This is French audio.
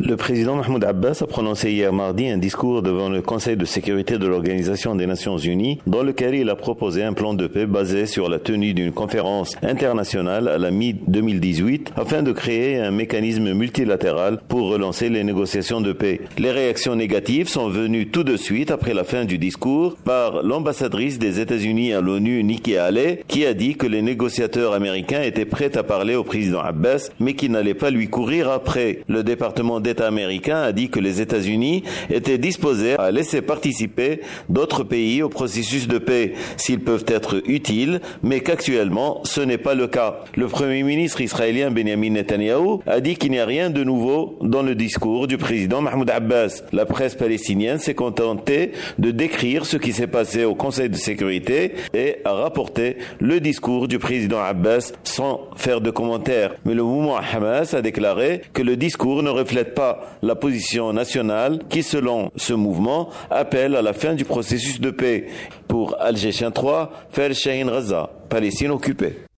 Le président Mahmoud Abbas a prononcé hier mardi un discours devant le Conseil de sécurité de l'Organisation des Nations Unies dans lequel il a proposé un plan de paix basé sur la tenue d'une conférence internationale à la mi-2018 afin de créer un mécanisme multilatéral pour relancer les négociations de paix. Les réactions négatives sont venues tout de suite après la fin du discours par l'ambassadrice des États-Unis à l'ONU, Nikki Haley, qui a dit que les négociateurs américains étaient prêts à parler au président Abbas, mais qu'ils n'allaient pas lui courir après. Le département d'État américain a dit que les États-Unis étaient disposés à laisser participer d'autres pays au processus de paix s'ils peuvent être utiles, mais qu'actuellement ce n'est pas le cas. Le Premier ministre israélien Benjamin Netanyahu a dit qu'il n'y a rien de nouveau dans le discours du président Mahmoud Abbas. La presse palestinienne s'est contentée de décrire ce qui s'est passé au Conseil de sécurité et a rapporté le discours du président Abbas sans faire de commentaires. Mais le mouvement Hamas a déclaré que le discours ne reflète pas la position nationale qui, selon ce mouvement, appelle à la fin du processus de paix. Pour Al-Jayshan 3, Fer Shahin Gaza, Palestine occupée.